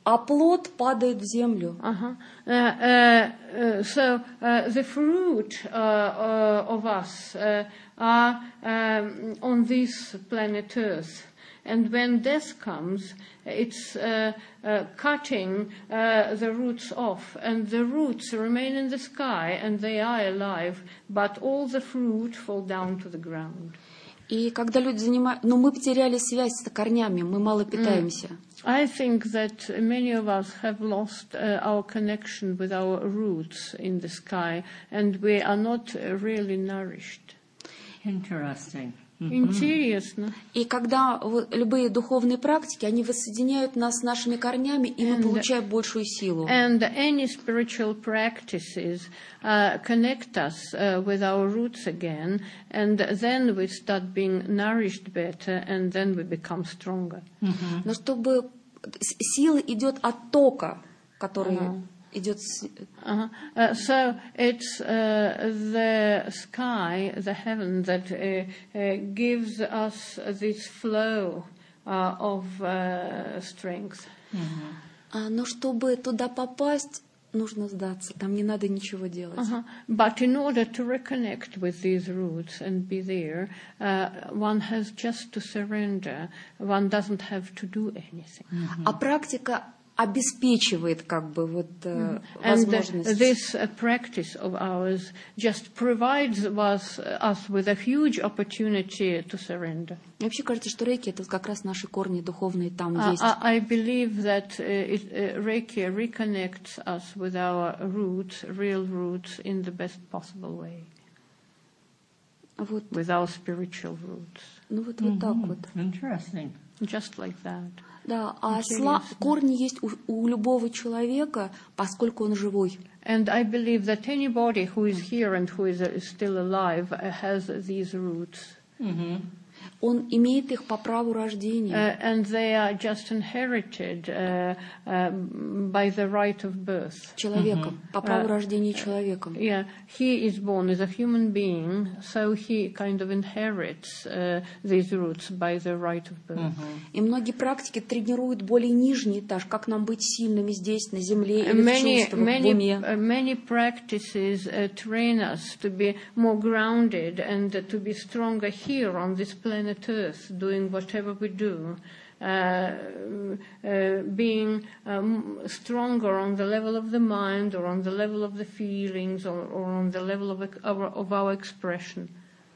C: а плод падает в землю.
B: Uh-huh. Uh, uh, uh, so uh, the fruit uh, uh, of us uh, are um, on this planet Earth. And when death comes, it's uh, uh, cutting uh, the roots off. And the roots remain in the sky, and they are alive, but all the fruit fall down to the ground.
C: И когда люди занимают... Но мы потеряли связь с корнями, мы мало питаемся.
B: I think that many of us have lost uh, our connection with our roots in the sky, and we are not uh, really nourished.
A: Interesting.
B: Интересно.
C: И когда вот, любые духовные практики, они воссоединяют нас с нашими корнями, и мы
B: And-
C: получаем большую силу.
B: And any spiritual practices uh, connect us uh, with our roots again, and then we start being nourished better, and then we become stronger.
C: Но чтобы с- сила идет от тока, который идет с-
B: Uh-huh. Uh, so it's uh, the sky, the heaven, that uh, uh, gives us this flow uh, of uh, strength.
C: А, но чтобы туда попасть, нужно сдаться, там не надо ничего делать.
B: Uh-huh. But in order to reconnect with these roots and be there, uh, one has just to surrender. One doesn't have to do anything.
C: А практика обеспечивает как бы вот э,
B: And
C: возможность.
B: this uh, practice of ours just provides us, us with a huge opportunity to surrender.
C: Мне вообще кажется, что рейки — это вот как раз наши корни духовные там
B: I,
C: есть.
B: I I believe that uh, it, uh, Reiki reconnects us with our roots, real roots, in the best possible way,
C: Вот,
B: with our spiritual roots,
C: ну вот, вот так вот.
A: Interesting.
B: just like that.
C: Да, а
B: Интересно.
C: сла- корни есть у, у любого человека, поскольку он живой.
B: And I believe that anybody who is here and who is, uh, is still alive uh, has these roots.
C: Он имеет их по праву рождения.
B: Uh, and they are just inherited uh, um, by the right of birth.
C: Человеком, по праву рождения человеком.
B: Yeah, he is born as a human being, so he kind of inherits uh, these roots by the right of birth.
C: И многие практики тренируют более нижний этаж, как нам быть сильными здесь, на земле, или
B: And
C: в
B: many,
C: чувствах, в
B: many,
C: уме.
B: uh, many practices uh, train us to be more grounded and uh, to be stronger here on this planet Earth, doing whatever we do, uh, uh, being um, stronger on the level of the mind or on the level of the feelings or, or on the level of our, of our expression.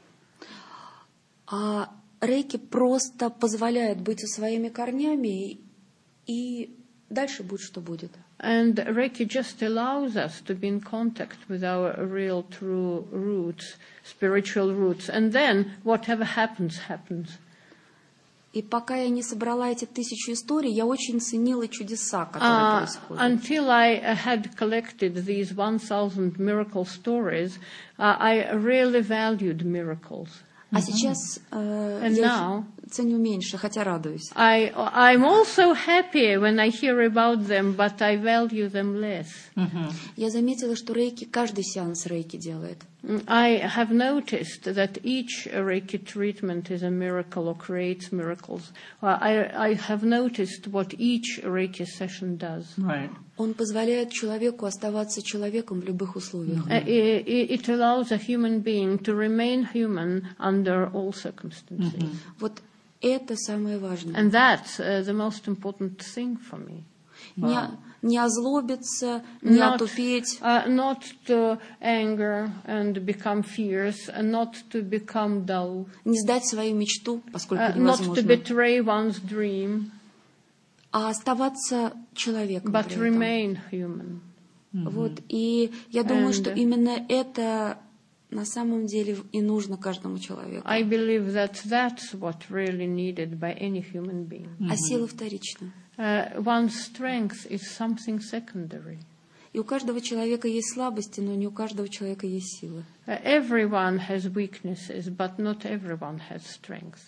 C: А рейки просто позволяет быть со своими корнями, и дальше будет, что будет.
B: And Reiki just allows us to be in contact with our real, true roots, spiritual roots. And then whatever happens, happens.
C: И пока я не собрала эти тысячу историй, я очень ценила чудеса, которые
B: Uh,
C: происходят.
B: until I uh, had collected these one thousand miracle stories, uh, I really valued miracles.
C: А сейчас э,
B: And
C: я
B: now-
C: их ценю меньше, хотя радуюсь.
B: I, I'm also happy when I hear about them, but I value them less.
C: Я заметила, что рейки, каждый сеанс рейки делает.
B: I have noticed that each Reiki treatment is a miracle or creates miracles. Uh, I, I have noticed what each Reiki session does.
A: Right.
C: Он позволяет человеку оставаться человеком в любых условиях.
B: Uh, it, it allows a human being to remain human under all circumstances.
C: Вот это самое важное.
B: And that's uh, the most important thing for me.
C: Не, не озлобиться, не
B: Not,
C: отупеть,
B: uh, not to anger and become fierce, and not to become dull,
C: не сдать свою мечту, поскольку
B: uh, not to
C: невозможно,
B: betray one's dream,
C: а оставаться человеком
B: but
C: при этом.
B: remain human.
C: Вот. И я думаю,
B: And-
C: что именно это на самом деле и нужно каждому человеку.
B: I believe that that's what really needed by any human being.
C: А сила вторична.
B: Uh, one's strength is something secondary.
C: И у каждого человека есть слабости, но не у каждого человека есть сила.
B: Uh, everyone has weaknesses, but not everyone has strength.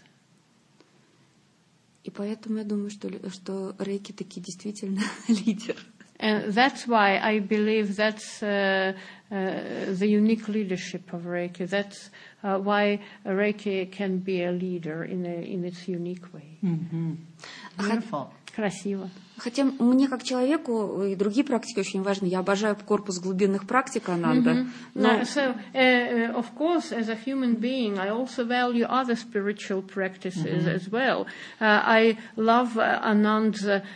C: И поэтому я думаю, что, что рейки таки действительно лидер.
B: And that's why I believe that's uh, uh, the unique leadership of Reiki. That's uh, why Reiki can be a leader in, a, in its unique way.
A: Beautiful.
B: Красиво.
C: Хотя мне как человеку и другие практики очень важны. Я обожаю корпус глубинных практик Ананда.
B: Mm-hmm.
C: Но...
B: Uh, so, uh, of course, as a human being, I also value other spiritual practices mm-hmm. as well. Uh, I love uh, Anand's uh,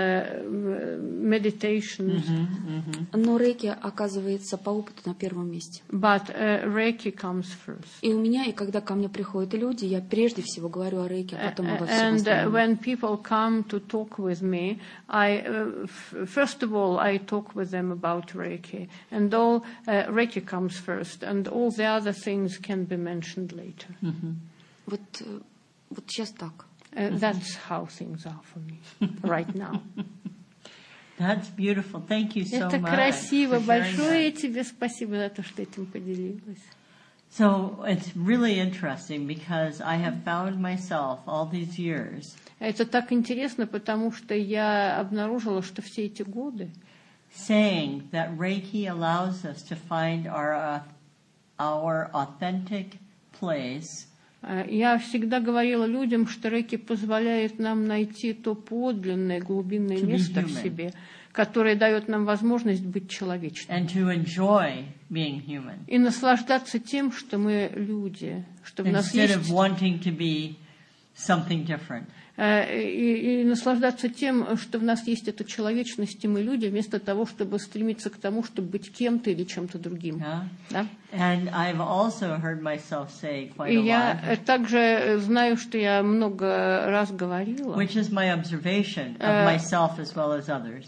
B: meditations.
C: Mm-hmm. Mm-hmm. Но рейки оказывается по опыту на первом месте.
B: But uh, Reiki comes first.
C: И у меня, и когда ко мне приходят люди, я прежде всего говорю о рейке, а потом обо всем
B: And
C: остальном.
B: uh, when people come to talk with me, I, uh, f- first of all, I talk with them about Reiki, and all uh, Reiki comes first, and all the other things can be mentioned later.
C: Mm-hmm. Вот, вот сейчас так.
B: Uh, that's how things are for me right now.
D: That's beautiful. Thank you so
B: Это
D: much.
B: красиво. Большое тебе спасибо за то, что этим поделилась.
D: So it's really interesting because I have found myself all these years.
B: Это так интересно, потому что я обнаружила, что все эти годы
D: saying that Reiki allows us to find our uh, our authentic place.
B: Я всегда говорила людям, что рейки позволяет нам найти то подлинное глубинное место в себе, которое дает нам возможность быть человечными.
D: And to enjoy being human.
B: И наслаждаться тем, что мы люди, что в нас есть.
D: Instead of wanting to be something different.
B: И, и наслаждаться тем, что в нас есть эта человечность, и мы люди, вместо того, чтобы стремиться к тому, чтобы быть кем-то или чем-то другим.
D: Yeah.
B: Да?
D: And I've also heard myself say quite
B: И
D: a
B: я
D: lot.
B: также знаю, что я много раз говорила
D: Which is my observation of myself as well as others.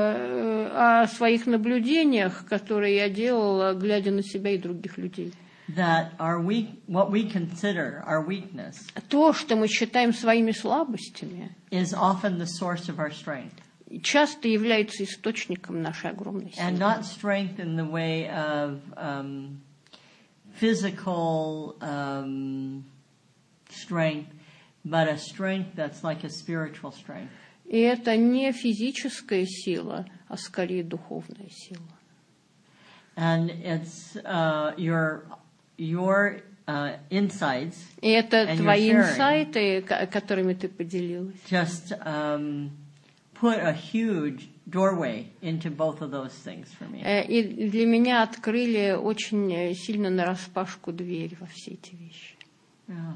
B: о своих наблюдениях, которые я делала, глядя на себя и других людей.
D: That our weak, what we consider our weakness,
B: то, что мы считаем своими слабостями,
D: is often the source of our strength.
B: часто является источником нашей огромной силы.
D: And not strength in the way of um, physical um, strength, but a strength that's like a spiritual strength.
B: И это не физическая сила, а скорее духовная сила.
D: And it's uh, your your uh, insights.
B: И это твои инсайты, которыми ты поделилась.
D: Just um, put a huge doorway into both of those things for me.
B: И для меня открыли очень сильно нараспашку дверь во все эти вещи.
D: Yeah.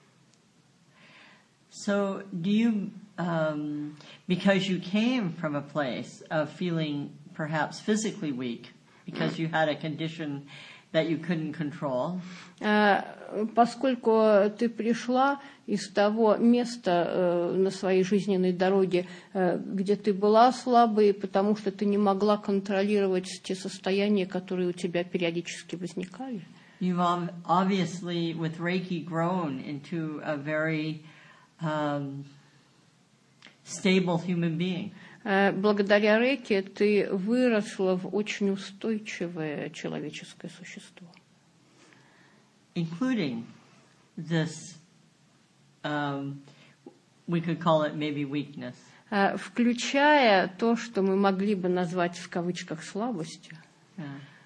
D: So, do you, um, because you came from a place of feeling perhaps physically weak, because you had a condition that you couldn't control.
B: Поскольку ты пришла из того места на своей жизненной дороге, где ты была слабой, потому что ты не могла контролировать те состояния, которые у тебя периодически возникали.
D: You've obviously, with Reiki, grown into a very um, stable human being.
B: Благодаря рейки ты выросла в очень устойчивое человеческое существо.
D: Including this, um, we could call it maybe weakness.
B: Включая то, что мы могли бы назвать в кавычках слабостью.
D: Yeah.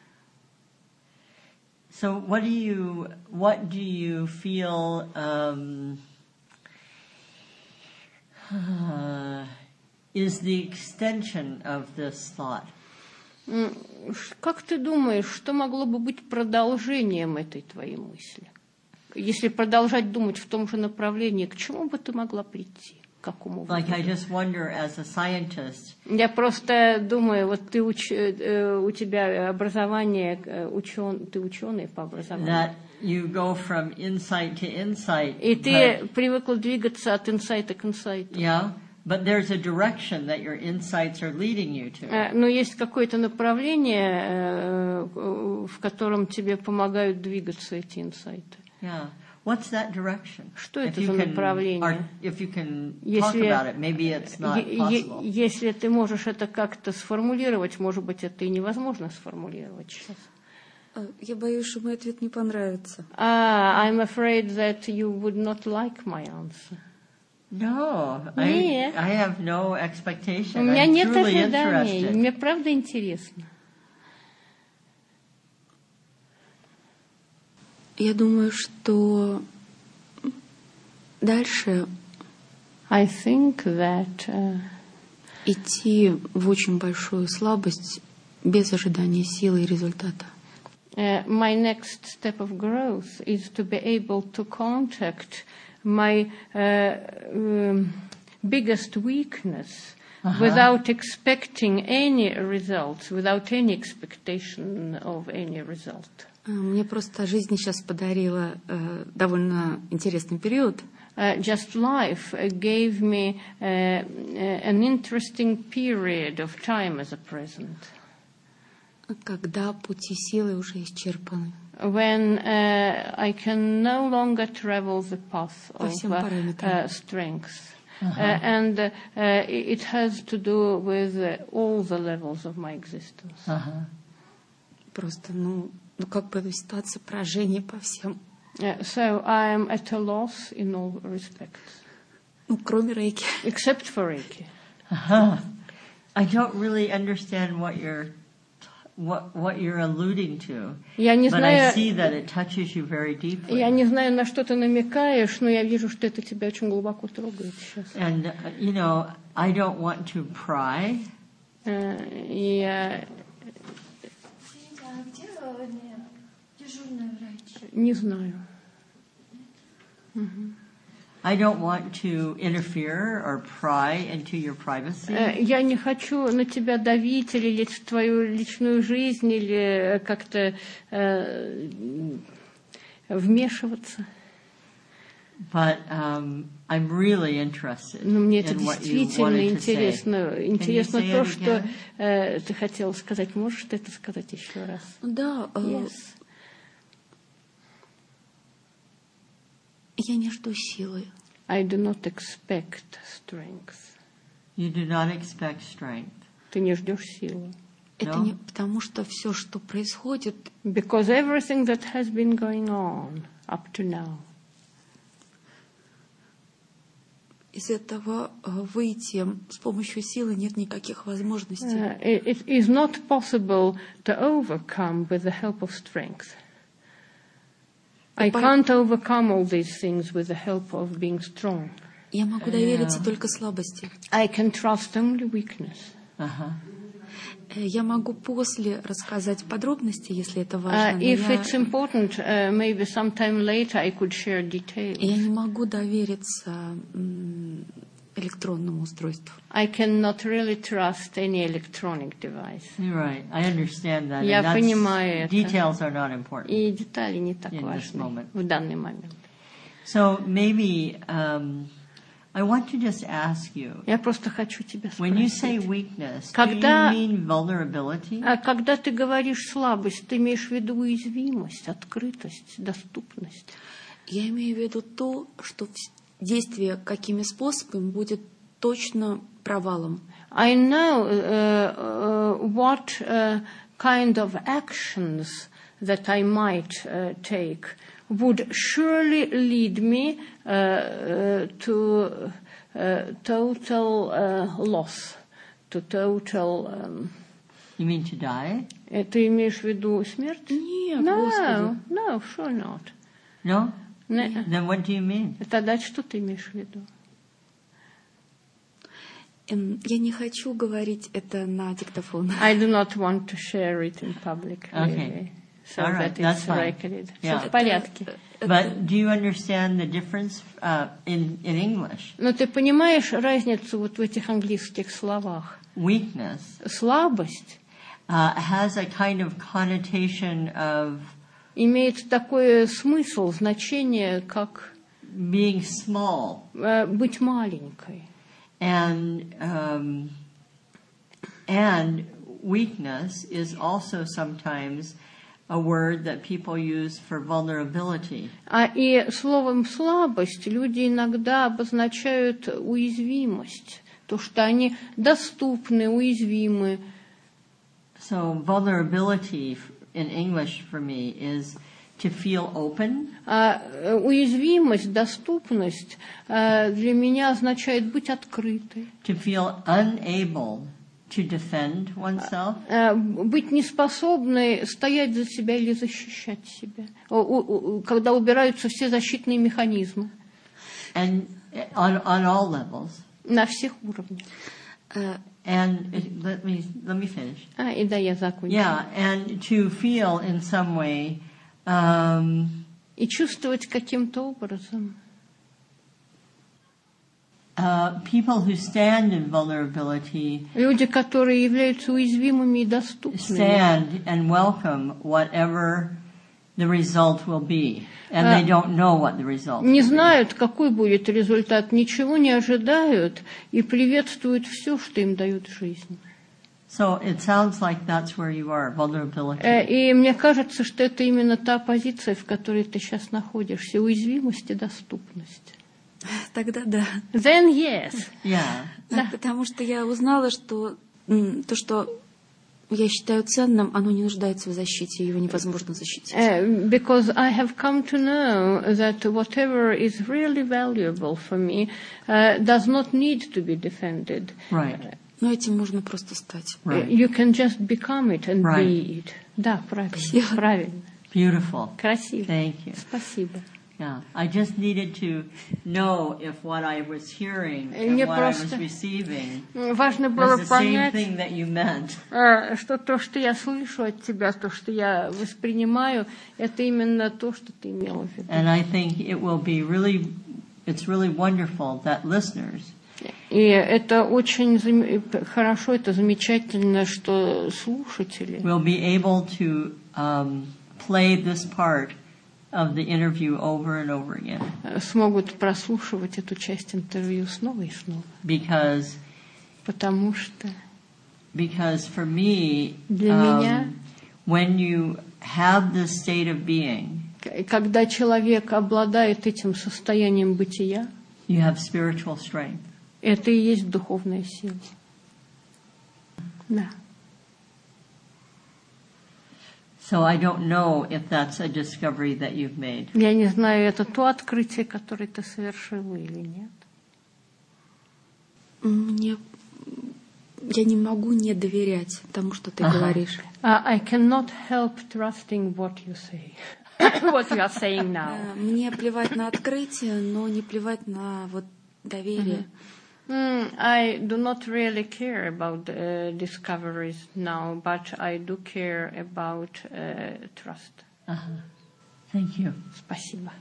D: So what do you, what do you feel, um, uh, is the extension of this thought?
B: Как ты думаешь, что могло бы быть продолжением этой твоей мысли? Если продолжать думать в том же направлении, к чему бы ты могла прийти? К какому
D: like I just wonder, as a scientist,
B: Я просто думаю, вот ты уч, у тебя образование, учен, ты ученый по образованию.
D: That you go from insight to insight.
B: И ты привыкла двигаться от инсайта к инсайту.
D: Yeah. But there's a direction that your insights are leading you to.
B: Но есть какое-то направление, в котором тебе помогают двигаться эти инсайты.
D: Yeah. What's that direction?
B: Что это за направление?
D: If you can talk about it, maybe it's not possible.
B: Если ты можешь это как-то сформулировать, может быть, это и невозможно сформулировать сейчас.
C: Я боюсь, что мой ответ не понравится.
B: Ah, I'm afraid that you would not like my answer.
D: No, I, I have no expectation.
B: У меня
D: I'm
B: нет
D: truly
B: ожиданий.
D: interested.
B: Мне правда интересно.
C: Я думаю, что дальше
B: I think that uh,
C: идти в очень большую слабость без ожидания силы и результата.
B: Uh, my next step of growth is to be able to contact my uh, um, biggest weakness uh-huh. without expecting any results, without any expectation of any result.
C: Мне просто жизнь сейчас подарила uh, довольно интересный период.
B: Uh, just life uh, gave me uh, uh, an interesting period of time as a present.
C: Когда пути силы уже исчерпаны.
B: When uh, I can no longer travel the path of uh, uh, strength. Uh-huh. Uh, and uh, uh, it has to do with uh, all the levels of my existence.
C: Uh-huh. Просто, ну, ну, как бы ситуация поражения по всем.
B: Uh, so I am at a loss in all respects.
C: Ну, кроме рейки.
B: Except for Reiki.
D: Uh-huh. I don't really understand what you're what what you're alluding to.
B: Я не
D: but
B: знаю,
D: I see that it touches you very deeply.
B: Я не знаю, на что ты намекаешь, но я вижу, что это тебя очень глубоко трогает сейчас.
D: And uh, you know, I don't want to pry.
B: Uh, я не знаю. Uh-huh.
D: I don't want to interfere or pry into your privacy.
B: Я не хочу на тебя давить или лезть в твою личную жизнь или как-то э, вмешиваться.
D: But um, I'm really interested
B: Но мне это
D: in what you
B: действительно
D: wanted to
B: интересно.
D: say.
B: Интересно
D: Can you say
B: то,
D: it
B: что
D: again?
B: э, ты хотела сказать. Можешь ты это сказать еще раз?
C: Да.
B: Yes.
C: Я не жду силы.
B: I do not expect strength.
D: You do not expect strength.
B: Ты не ждешь силы.
C: Это
D: No?
C: не потому, что все, что происходит,
B: Because everything that has been going on up to now,
C: из этого выйти с помощью силы нет никаких возможностей.
B: uh, it, it is not possible to overcome with the help of strength. I can't overcome all these things with the help of being strong.
C: Я могу довериться только слабости.
B: I can trust only weakness.
D: Uh-huh.
C: Я могу после рассказать подробности, если это
B: Uh,
C: важно. но
B: if
C: я,
B: it's important, uh, maybe sometime later I could share details.
C: я не могу довериться м, электронному устройству.
B: I cannot really trust any electronic device.
D: You're right. I understand that.
B: Я
D: and that's,
B: понимаю это.
D: details are not important.
B: И детали не так
D: In this
B: важны
D: moment.
B: в данный момент.
D: So maybe um, I want to just ask you,
B: Я просто хочу тебя
D: when you say
B: спросить.
D: weakness,
B: Когда-
D: do you mean vulnerability?
B: А когда ты говоришь слабость, ты имеешь в виду уязвимость, открытость, доступность?
C: Я имею в виду то, что вс- действие какими способами будет точно провалом.
B: I know uh, uh, what uh, kind of actions that I might uh, take would surely lead me uh, uh, to uh, total uh, loss, to total... Um,
D: You mean to die?
B: э, ты имеешь в виду смерть?
C: Нет,
B: No,
C: Господи.
B: no, sure not.
D: No?
B: Не.
D: Then what do you mean?
B: Тогда что ты имеешь в виду?
C: Эм, Я не хочу говорить это на диктофон.
B: I do not want to share it in public, really.
D: Okay.
B: So
D: All right,
B: that
D: that's
B: it's
D: fine.
B: recorded.
D: Yeah.
B: Всё в порядке.
D: But do you understand the difference uh, in, in English?
B: Но ты понимаешь разницу вот в этих английских словах?
D: Weakness
B: Слабость
D: uh, has a kind of connotation of
B: имеет такой смысл, значение, как
D: being small.
B: э, быть маленькой.
D: And um, and weakness is also sometimes a word that people use for vulnerability.
B: А и словом «слабость» люди иногда обозначают уязвимость, то, что они доступны, уязвимы.
D: So vulnerability in English for me is to feel open,
B: А э, уязвимость, доступность э, для меня означает быть открытой,
D: to feel unable to defend oneself,
B: э, быть неспособной стоять за себя или защищать себя, О- о- о- когда убираются все защитные механизмы
D: and on on all levels.
B: на всех уровнях.
C: Э,
D: and it, let me let me finish.
B: А, и да, я закончу.
D: Yeah, and to feel in some way, um,
B: И чувствовать каким-то образом.
D: uh, people who stand in vulnerability
B: Люди, которые являются уязвимыми и доступными.
D: stand and welcome whatever the result will be, and they don't know what the result
B: Не
D: will be.
B: знают, какой будет результат, ничего не ожидают и приветствуют все, что им дает жизнь.
D: So it sounds like that's where you are, vulnerability.
B: Э, И мне кажется, что это именно та позиция, в которой ты сейчас находишься. Уязвимость и доступность.
C: Тогда да.
B: Then yes.
D: Yeah.
B: Да.
C: Потому что я узнала, что м, то, что я считаю ценным, оно не нуждается в защите, его невозможно защитить.
B: Uh, because I have come to know that whatever is really valuable for me uh, does not need to be defended.
D: Right.
C: Но этим можно просто стать.
D: Right.
B: You can just become it and
D: Right.
B: be it. Да, правильно.
C: Спасибо.
B: Правильно.
D: Beautiful.
B: Красиво.
D: Thank you.
B: Спасибо.
D: Yeah. I just needed to know if what I was hearing and
B: Мне
D: what I was
B: просто
D: receiving
B: важно было
D: was the same
B: понять,
D: thing that you meant.
B: э, что то, что я слышу от тебя, то, что я воспринимаю, это именно то, что ты имела в виду.
D: And I think it will be really, it's really wonderful that listeners
B: И это очень зам- хорошо, это замечательно, что слушатели
D: will be able to um, play this part of the interview over and over again,
B: э, смогут прослушивать эту часть интервью снова и снова.
D: because
B: Потому что
D: because for me,
B: Для
D: um,
B: меня-
D: when you have this state of being,
B: к- когда человек обладает этим состоянием бытия,
D: you have spiritual strength.
B: это и есть духовная сила. Да.
D: So I don't know if that's a discovery that you've made.
B: Я не знаю, это то открытие, которое ты совершила или нет.
C: Мне я не могу не доверять тому, что ты
D: Ага.
C: говоришь.
B: Uh, I cannot help trusting what you say. What you are saying now.
C: Э, Мне плевать на открытие, но не плевать на вот доверие.
B: Mm, I do not really care about uh, discoveries now, but I do care about uh, trust.
D: Thank you.
B: Спасибо.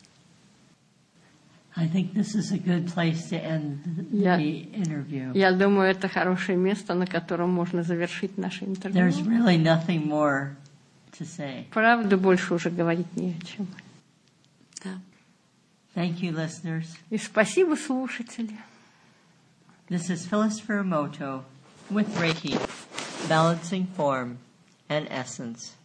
D: I think this is a good place to end
B: Yeah.
D: the interview.
B: Я думаю, это хорошее место, на котором можно завершить наше интервью.
D: There's really nothing more to say.
B: Правда, больше уже говорить не о чем.
C: Да.
D: Thank you, listeners.
B: И спасибо, слушатели.
D: This is Phyllis Furumoto with Reiki, Balancing Form and Essence.